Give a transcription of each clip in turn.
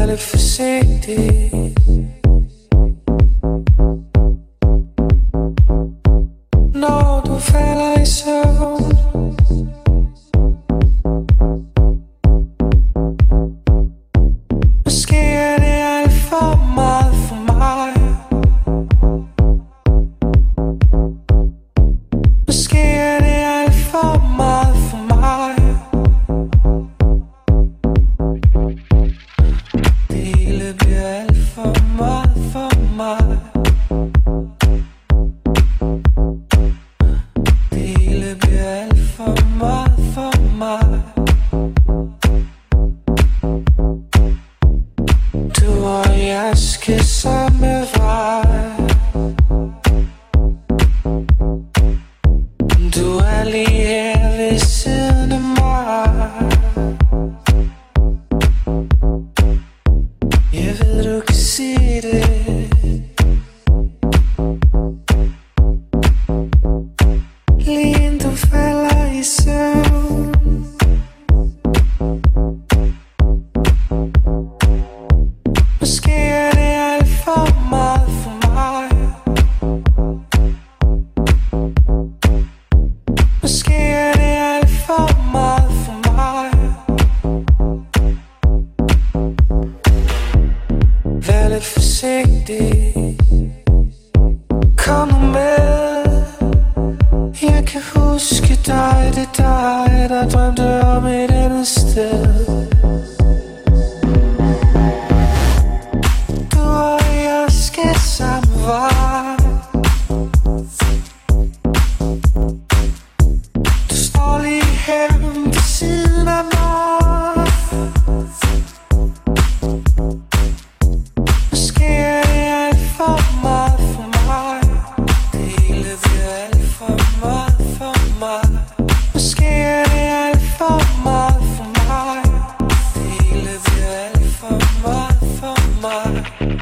lidt forsigtig. Når du falder i søvn, måske er det alt for meget for mig. Måske er det alt for meget for mig. Det hele bliver alt for meget for mig. Det hele bliver alt for meget for mig. Du og jeg skal samme vej. Du er lige her ved siden af mig. Jeg ved du kan sige det. Lige inden du falder i søvn. Måske er det alt for meget for mig. Måske er det alt for meget for mig. Vær lidt forsigtig. Kom nu med. Jeg kan huske dig, det er dig, der drømte om et andet sted. Du og jeg skal samme vej. Du står lige her ved siden af mig. Måske er det alt for meget for mig. Det hele bliver alt for meget for mig. Måske er det alt for meget for mig. Det hele bliver alt for meget for mig.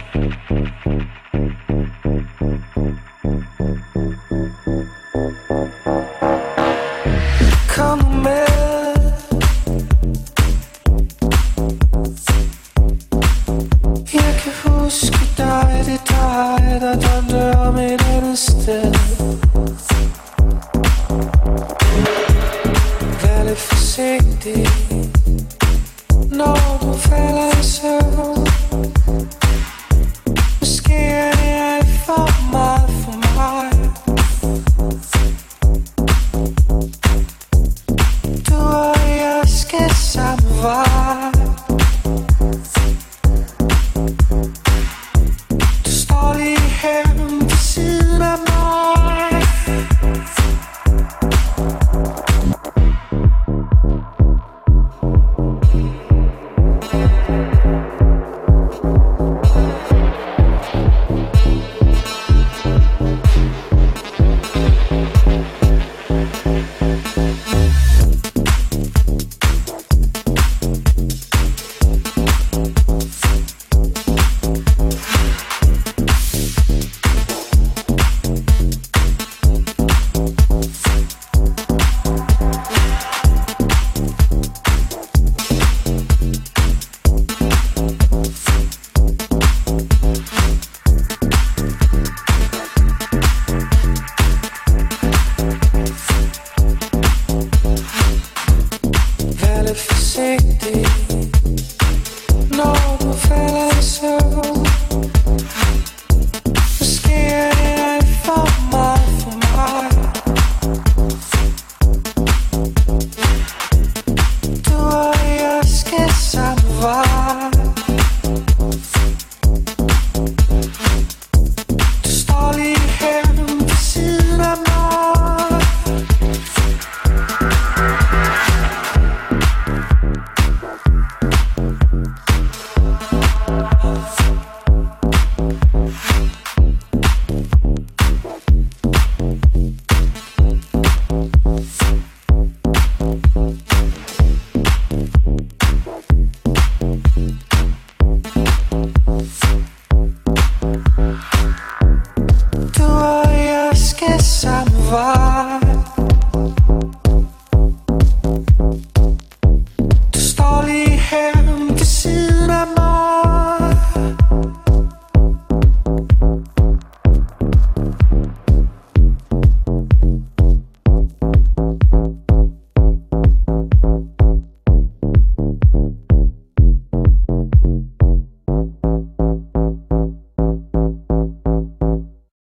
Kom nu med. Jeg kan huske dig, det er dig, der drømte om et andet sted. Vær lidt forsigtig. Når du falder i søvn. Måske er det alt for meget for mig. Du og jeg skal samme vej. Du står lige her ved siden af mig. Vær lidt forsigtig. Når du falder i søvn. Måske er det alt for meget for mig. Du og jeg skal samme vej.